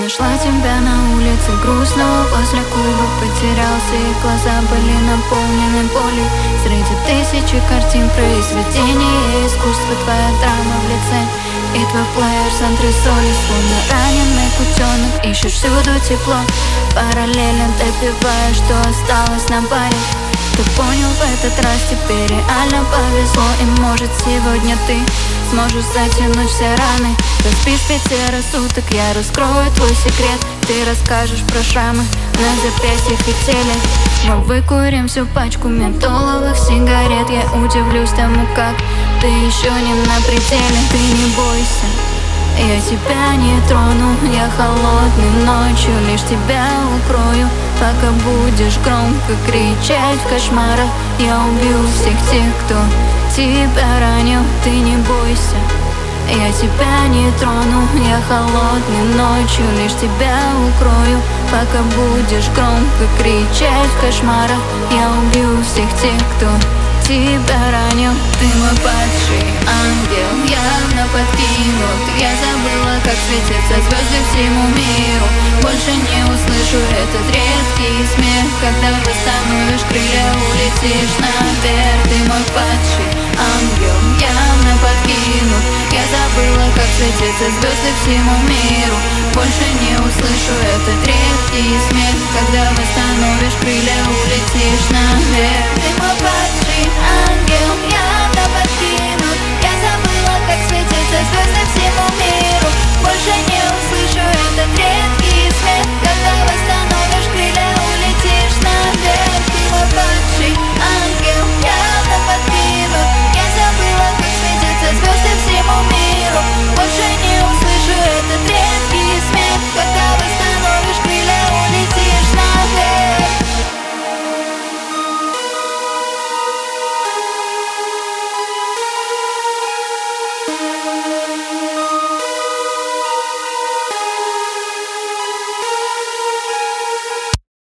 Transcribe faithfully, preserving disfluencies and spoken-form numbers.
нашла тебя на улице грустного возле клуба. Потерялся, и глаза были наполнены болью. Среди тысячи картин произведения искусства твоя драма в лице и твой плеер с антресолей. Словно раненый кутенок, ищешь всюду тепло, параллельно допивая, что осталось на баре. Ты понял, в этот раз тебе реально повезло, и может сегодня ты сможешь затянуть все раны. Поспишь пятеро суток, я раскрою твой секрет. Ты расскажешь про шрамы на запястьях и теле. Мы выкурим всю пачку ментоловых сигарет. Я удивлюсь тому, как ты еще не на пределе. Ты не бойся, я тебя не трону. Я холодной ночью лишь тебя укрою. Пока будешь громко кричать в кошмарах, я убью всех тех, кто тебя ранил. Ты не бойся, я тебя не трону. Я холодной ночью лишь тебя укрою. Пока будешь громко кричать в кошмарах, я убью всех тех, кто тебя ранил. Ты мой падший ангел, явно подкинут. Я забыла, как светятся звезды всему миру. Больше не услышу этот редкий смех. Когда восстановишь крылья, улетишь наверх. Ты мой падший ангел, явно подкинут. Я забыла, как светятся звезды всему миру. Больше не услышу этот редкий смех. Когда восстановишь крылья, улетишь наверх. Ты мой падший